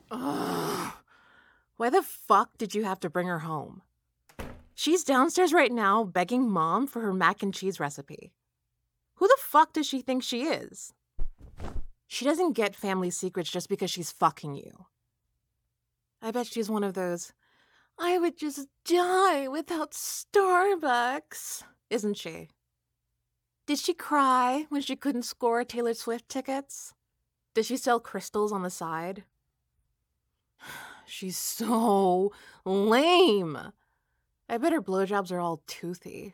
Ugh. Why the fuck did you have to bring her home? She's downstairs right now begging Mom for her mac and cheese recipe. Who the fuck does she think she is? She doesn't get family secrets just because she's fucking you. I bet she's one of those, I would just die without Starbucks, isn't she? Did she cry when she couldn't score Taylor Swift tickets? Does she sell crystals on the side? She's so lame. I bet her blowjobs are all toothy.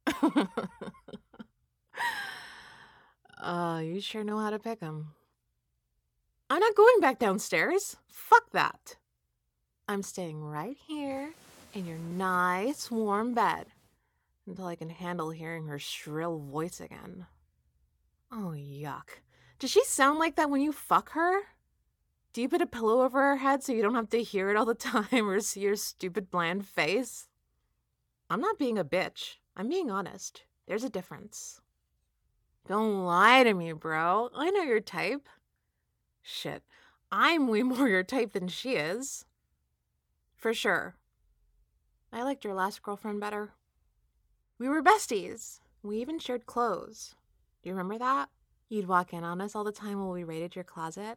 You sure know how to pick 'em. I'm not going back downstairs. Fuck that. I'm staying right here in your nice warm bed until I can handle hearing her shrill voice again. Oh, yuck. Does she sound like that when you fuck her? Do you put a pillow over her head so you don't have to hear it all the time or see her stupid bland face? I'm not being a bitch. I'm being honest. There's a difference. Don't lie to me, bro. I know your type. Shit. I'm way more your type than she is. For sure. I liked your last girlfriend better. We were besties. We even shared clothes. Do you remember that? You'd walk in on us all the time while we raided your closet.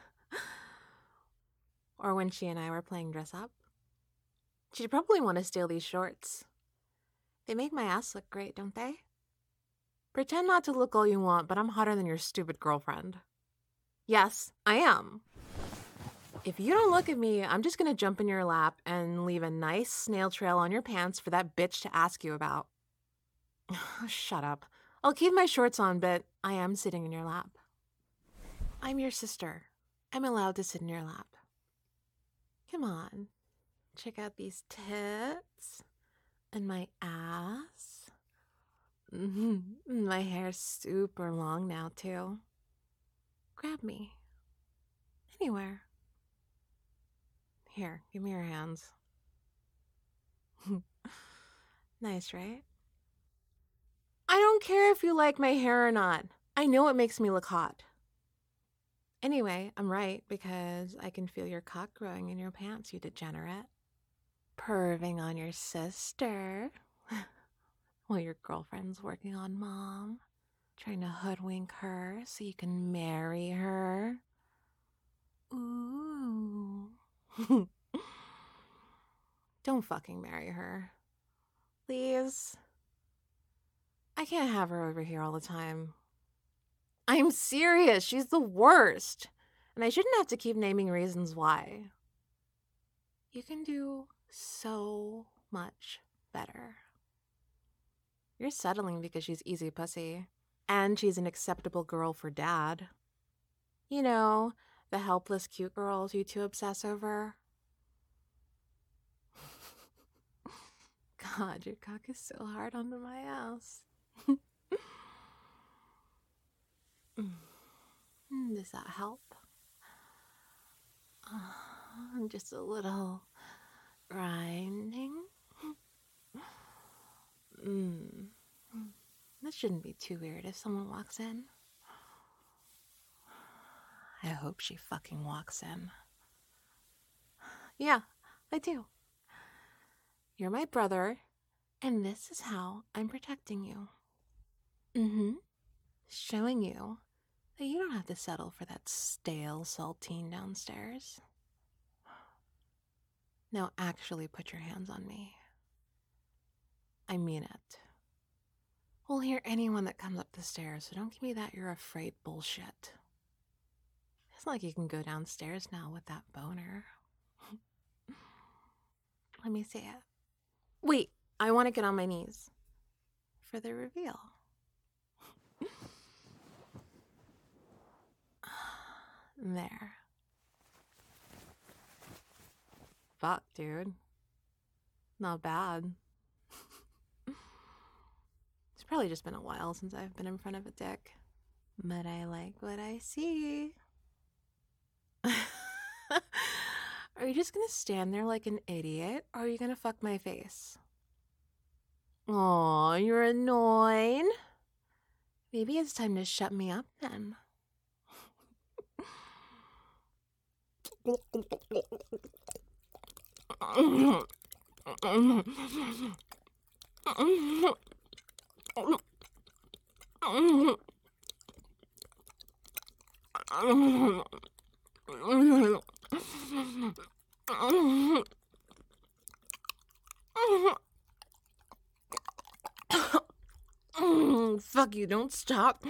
Or when she and I were playing dress up. She'd probably want to steal these shorts. They make my ass look great, don't they? Pretend not to look all you want, but I'm hotter than your stupid girlfriend. Yes, I am. If you don't look at me, I'm just gonna jump in your lap and leave a nice snail trail on your pants for that bitch to ask you about. Shut up. I'll keep my shorts on, but I am sitting in your lap. I'm your sister. I'm allowed to sit in your lap. Come on. Check out these tits and my ass. My hair's super long now, too. Grab me. Anywhere. Here, give me your hands. Nice, right? I don't care if you like my hair or not. I know it makes me look hot. Anyway, I'm right because I can feel your cock growing in your pants, you degenerate. Perving on your sister while your girlfriend's working on Mom, trying to hoodwink her so you can marry her. Ooh. Don't fucking marry her. Please. I can't have her over here all the time. I'm serious. She's the worst. And I shouldn't have to keep naming reasons why. You can do so much better. You're settling because she's easy pussy. And she's an acceptable girl for Dad. You know, the helpless cute girls you two obsess over. God, your cock is so hard onto my ass. Does that help? Just a little grinding. This shouldn't be too weird if someone walks in. I hope she fucking walks in. Yeah, I do. You're my brother, and this is how I'm protecting you. Showing you that you don't have to settle for that stale saltine downstairs. Now actually put your hands on me. I mean it. We'll hear anyone that comes up the stairs, so don't give me that you're afraid bullshit. It's not like you can go downstairs now with that boner. Let me see it. Wait, I want to get on my knees for the reveal. There. Fuck, dude. Not bad. It's probably just been a while since I've been in front of a dick. But I like what I see. Are you just gonna stand there like an idiot, or are you gonna fuck my face? Aw, you're annoying. Maybe it's time to shut me up then. Fuck you, don't stop.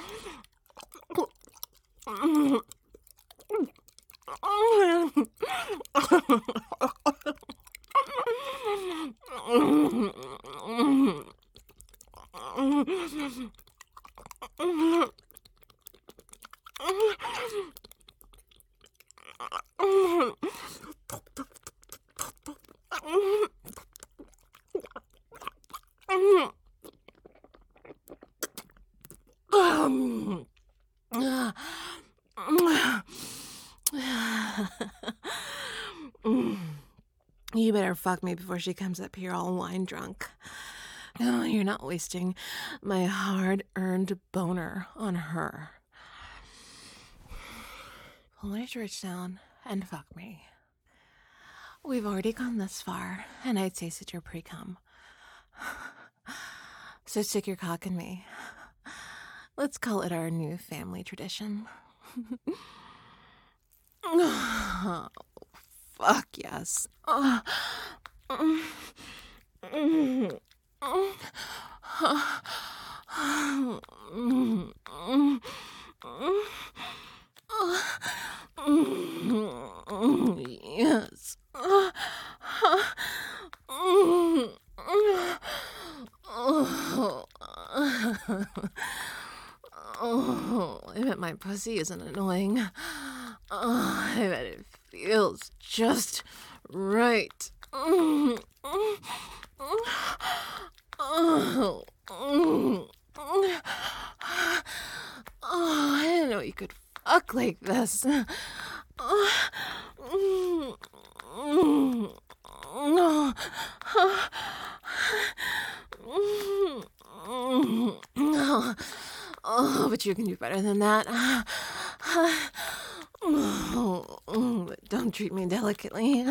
You better fuck me before she comes up here all wine drunk. No, you're not wasting my hard-earned boner on her. Pull your shorts down and fuck me. We've already gone this far, and I'd tasted your pre-cum. So stick your cock in me. Let's call it our new family tradition. Oh, fuck yes. Yes. I bet my pussy isn't annoying. I bet it feels just right. I didn't know you could fuck like this. Oh, but you can do better than that. But don't treat me delicately.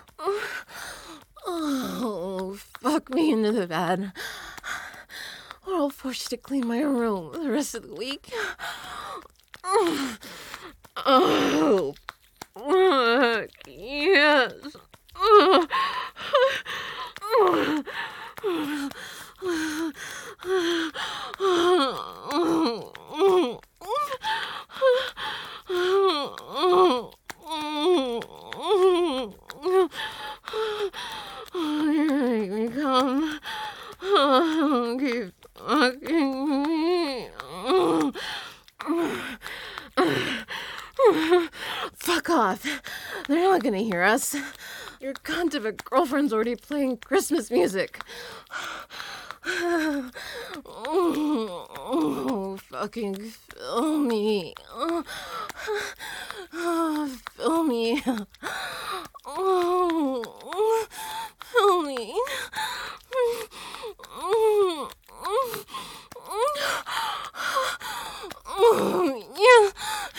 Oh, fuck me into the bed. Or I'll force you to clean my room the rest of the week. Oh, fuck, yes. Make me come. Keep fucking me. Fuck off. They're not gonna hear us. Your cunt of a girlfriend's already playing Christmas music. Oh, fucking fill me. Fill me. Fill me. Yeah.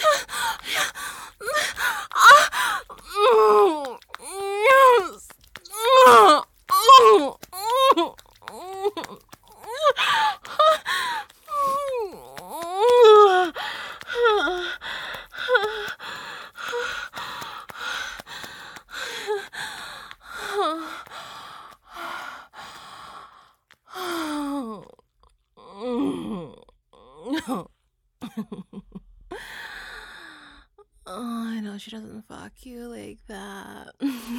Yes. Oh, I know she doesn't fuck you like that.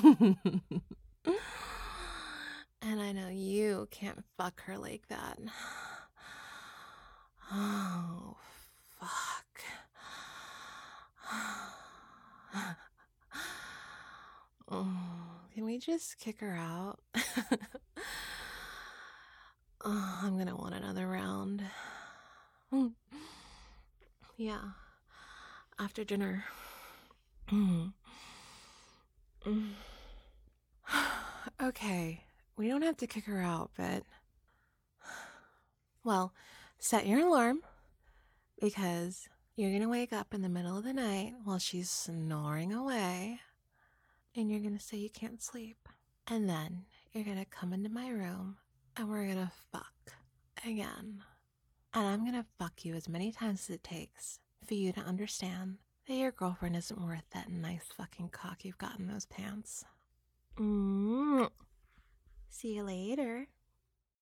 And I know you can't fuck her like that. Oh, fuck. Oh, can we just kick her out? Oh, I'm gonna want another round. Yeah, after dinner. Okay, we don't have to kick her out, but... Well, set your alarm, because you're gonna wake up in the middle of the night while she's snoring away. And you're gonna say you can't sleep. And then you're gonna come into my room and we're gonna fuck again. And I'm gonna fuck you as many times as it takes for you to understand that your girlfriend isn't worth that nice fucking cock you've got in those pants. See you later.